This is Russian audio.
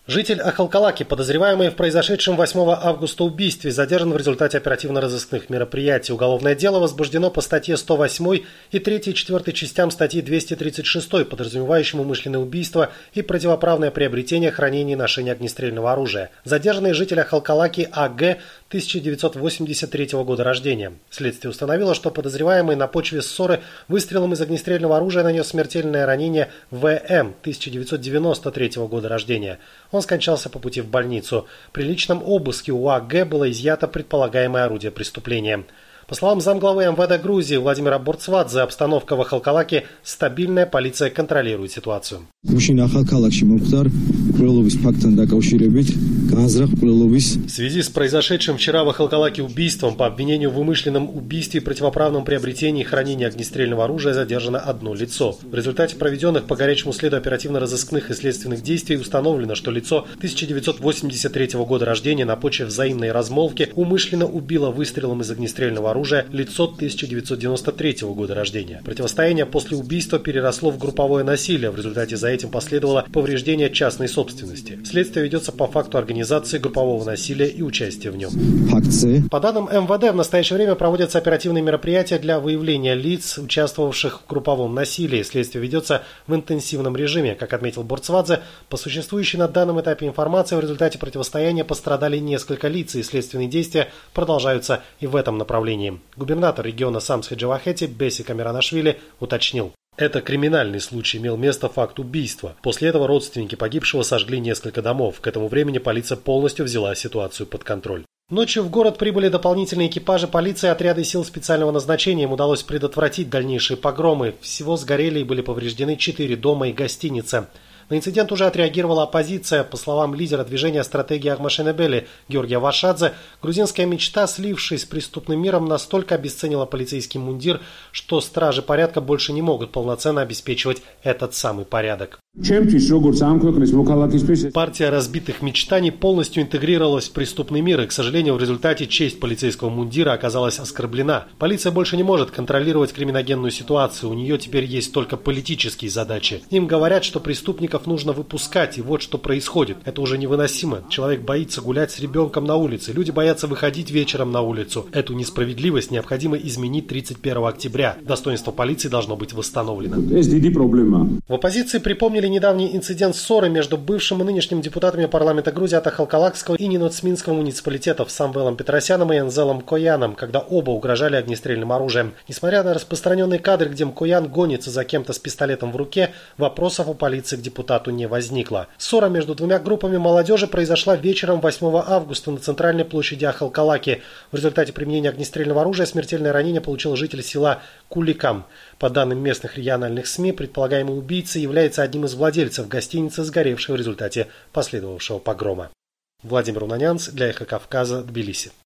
Житель Ахалкалаки, подозреваемый в произошедшем 8 августа убийстве, задержан в результате оперативно-розыскных мероприятий. Уголовное дело возбуждено по статье 108 и 3 и 4 частям статьи 236, подразумевающим умышленное убийство и противоправное приобретение, хранение и ношение огнестрельного оружия. Задержанный житель Ахалкалаки А.Г. 1983 года рождения. Следствие установило, что подозреваемый на почве ссоры выстрелом из огнестрельного оружия нанес смертельное ранение В.М. 1993 года рождения. Он скончался по пути в больницу. При личном обыске у А.Г. было изъято предполагаемое орудие преступления. По словам замглавы МВД Грузии Владимира Борцвадзе, обстановка в Ахалкалаке стабильная, полиция контролирует ситуацию. В связи с произошедшим вчера в Ахалкалаке убийством по обвинению в умышленном убийстве и противоправном приобретении и хранении огнестрельного оружия задержано одно лицо. В результате проведенных по горячему следу оперативно-розыскных и следственных действий установлено, что лицо 1983 года рождения на почве взаимной размолвки умышленно убило выстрелом из огнестрельного оружия лицо 1993 года рождения. Противостояние после убийства переросло в групповое насилие. В результате за этим последовало повреждение частной собственности. Следствие ведется по факту организации группового насилия и участия в нем. По данным МВД, в настоящее время проводятся оперативные мероприятия для выявления лиц, участвовавших в групповом насилии. Следствие ведется в интенсивном режиме. Как отметил Борцвадзе, по существующей на данном этапе информации, в результате противостояния пострадали несколько лиц, и следственные действия продолжаются и в этом направлении. Губернатор региона Самсхи-Джавахети Беси Камеранашвили уточнил. Это криминальный случай, имел место факт убийства. После этого родственники погибшего сожгли несколько домов. К этому времени полиция полностью взяла ситуацию под контроль. Ночью в город прибыли дополнительные экипажи полиции и отряды сил специального назначения. Им удалось предотвратить дальнейшие погромы. Всего сгорели и были повреждены 4 дома и гостиница. На инцидент уже отреагировала оппозиция. По словам лидера движения «Стратегия Ахмашенебели» Георгия Вашадзе, грузинская мечта, слившись с преступным миром, настолько обесценила полицейский мундир, что стражи порядка больше не могут полноценно обеспечивать этот самый порядок. Партия разбитых мечтаний полностью интегрировалась в преступный мир, и, к сожалению, в результате честь полицейского мундира оказалась оскорблена. Полиция больше не может контролировать криминогенную ситуацию, у нее теперь есть только политические задачи. Им говорят, что преступников нужно выпускать, и вот что происходит. Это уже невыносимо. Человек боится гулять с ребенком на улице, люди боятся выходить вечером на улицу. Эту несправедливость необходимо изменить 31 октября. Достоинство полиции должно быть восстановлено. В оппозиции припомнили недавний инцидент ссоры между бывшим и нынешним депутатами парламента Грузии от Ахалкалакского и Ниноцминского муниципалитетов Самвелом Петросяном и Энзелом Кояном, когда оба угрожали огнестрельным оружием. Несмотря на распространенные кадры, где Мкоян гонится за кем-то с пистолетом в руке, вопросов у полиции к депутату не возникло. Ссора между двумя группами молодежи произошла вечером 8 августа на центральной площади Ахалкалаки. В результате применения огнестрельного оружия смертельное ранение получил житель села Куликам. По данным местных региональных СМИ, предполагаемый убийца является одним из владельцев гостиницы, сгоревшей в результате последовавшего погрома. Владимир Унанянц для Эхо Кавказа, Тбилиси.